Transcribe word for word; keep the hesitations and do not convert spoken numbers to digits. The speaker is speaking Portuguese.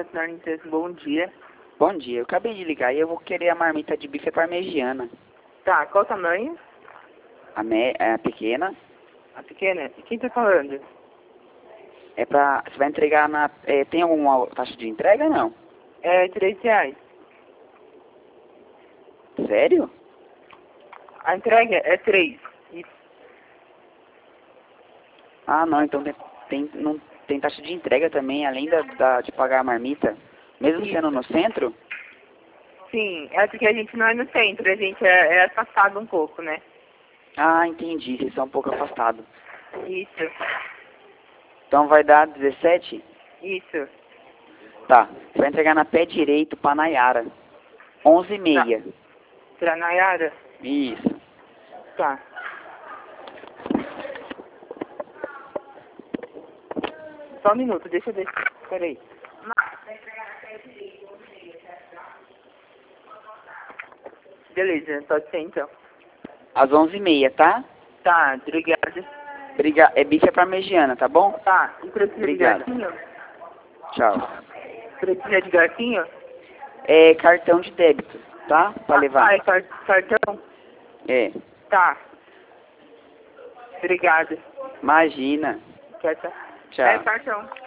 patrocinar a empresa. Bom dia. Bom dia, eu acabei de ligar e eu vou querer a marmita de bife parmegiana. Tá, qual o tamanho? A, me, a pequena A pequena? E quem tá falando? é pra... Você vai entregar na... É, tem alguma taxa de entrega, não? É três reais. Sério? A entrega é três. E Ah, não, então tem, tem, não, tem taxa de entrega também, além da, da, de pagar a marmita. Mesmo Isso. sendo no centro? Sim, é porque a gente não é no centro, a gente é, é afastado um pouco, né? Ah, entendi, vocês são um pouco afastados. Isso, Então vai dar dezessete? isso. Tá, você vai entregar na pé direito pra Nayara. onze e Tá. meia. Pra Nayara? Isso. Tá. Só um minuto, deixa eu ver. Peraí. Beleza, pode ser então. Às onze e meia, tá? Tá, obrigado. Briga... É bife parmegiana, tá bom? Tá, e precisa Obrigado. de garfinho? Tchau. Precisa de garfinho? É cartão de débito, tá? Pra levar. Ah, é car cartão? É. Tá. Obrigado. Imagina. Tchau, tchau. Tchau. É cartão.